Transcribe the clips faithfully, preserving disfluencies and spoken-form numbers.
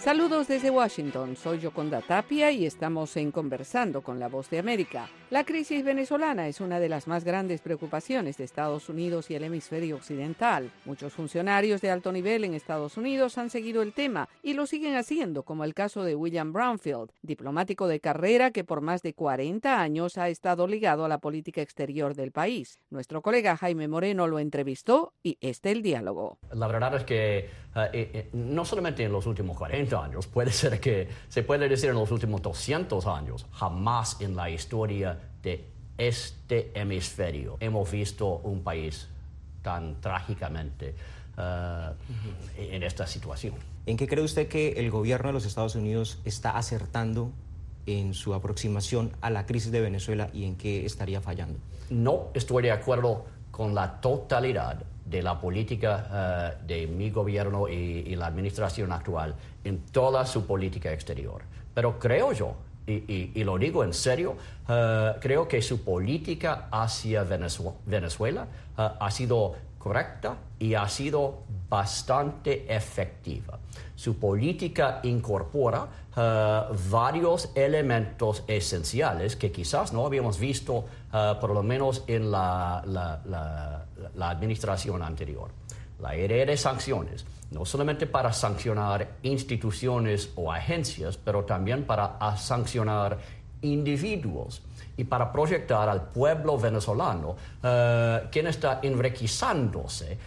Saludos desde Washington, soy Yoconda Tapia y estamos en Conversando con la Voz de América. La crisis venezolana es una de las más grandes preocupaciones de Estados Unidos y el hemisferio occidental. Muchos funcionarios de alto nivel en Estados Unidos han seguido el tema y lo siguen haciendo, como el caso de William Brownfield, diplomático de carrera que por más de cuarenta años ha estado ligado a la política exterior del país. Nuestro colega Jaime Moreno lo entrevistó y este el diálogo. La verdad es que uh, eh, no solamente en los últimos cuarenta años, puede ser que se puede decir en los últimos doscientos años, jamás en la historia de este hemisferio hemos visto un país tan trágicamente uh, en esta situación. ¿En qué cree usted que el gobierno de los Estados Unidos está acertando en su aproximación a la crisis de Venezuela y en qué estaría fallando? No estoy de acuerdo con la totalidad de la política uh, de mi gobierno y, y la administración actual en toda su política exterior. Pero creo yo, y, y, y lo digo en serio, uh, creo que su política hacia Venezuela, Venezuela uh, ha sido correcta y ha sido bastante efectiva. Su política incorpora uh, varios elementos esenciales que quizás no habíamos visto uh, por lo menos en la, la, la, la administración anterior. La idea de sanciones, no solamente para sancionar instituciones o agencias, pero también para sancionar individuos y para proyectar al pueblo venezolano, uh, quien está enriqueciéndose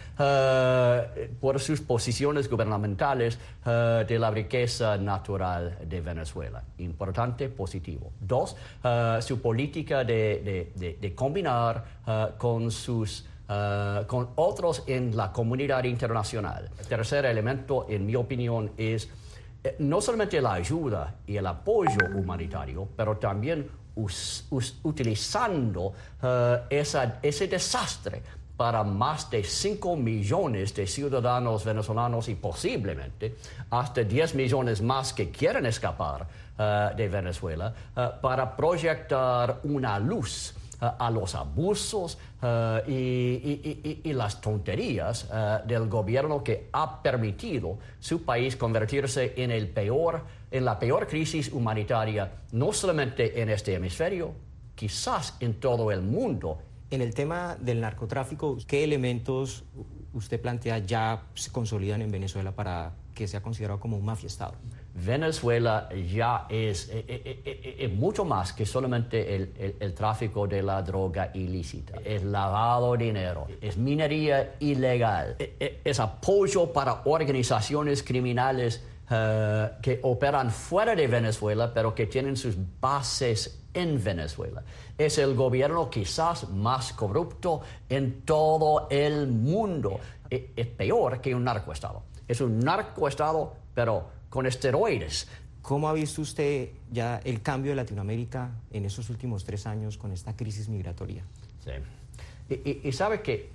uh, por sus posiciones gubernamentales uh, de la riqueza natural de Venezuela. Importante, positivo. Dos, uh, su política de, de, de, de combinar uh, con sus Uh, con otros en la comunidad internacional. El tercer elemento, en mi opinión, es eh, no solamente la ayuda y el apoyo humanitario, pero también us, us, utilizando uh, esa, ese desastre para más de cinco millones de ciudadanos venezolanos y posiblemente hasta diez millones más que quieren escapar uh, de Venezuela, uh, para proyectar una luz Uh, a los abusos uh, y, y, y, y las tonterías uh, del gobierno que ha permitido su país convertirse en, el peor, en la peor crisis humanitaria, no solamente en este hemisferio, quizás en todo el mundo. En el tema del narcotráfico, ¿qué elementos usted plantea ya se consolidan en Venezuela para que sea considerado como un mafiestado? Venezuela ya es, es, es, es mucho más que solamente el, el, el tráfico de la droga ilícita. Es lavado de dinero, es minería ilegal, es, es apoyo para organizaciones criminales uh, que operan fuera de Venezuela, pero que tienen sus bases en Venezuela. Es el gobierno quizás más corrupto en todo el mundo. Es, es peor que un narcoestado. Es un narcoestado, pero con esteroides. ¿Cómo ha visto usted ya el cambio de Latinoamérica en esos últimos tres años con esta crisis migratoria? Sí. Y, y, y sabe que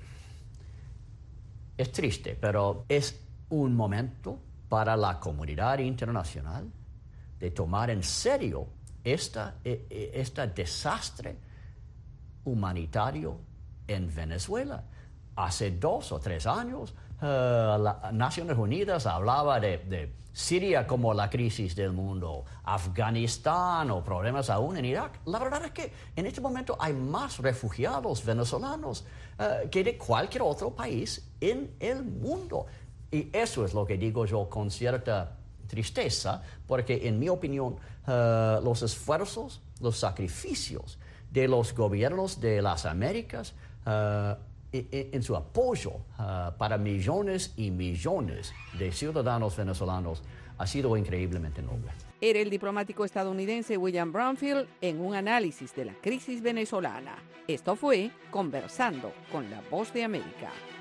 es triste, pero es un momento para la comunidad internacional de tomar en serio esta, este desastre humanitario en Venezuela. Hace dos o tres años, uh, las Naciones Unidas hablaba de, de Siria como la crisis del mundo, Afganistán o problemas aún en Irak. La verdad es que en este momento hay más refugiados venezolanos uh, que de cualquier otro país en el mundo. Y eso es lo que digo yo con cierta tristeza, porque en mi opinión uh, los esfuerzos, los sacrificios de los gobiernos de las Américas uh, en su apoyo uh, para millones y millones de ciudadanos venezolanos ha sido increíblemente noble. Era el diplomático estadounidense William Brownfield en un análisis de la crisis venezolana. Esto fue Conversando con la Voz de América.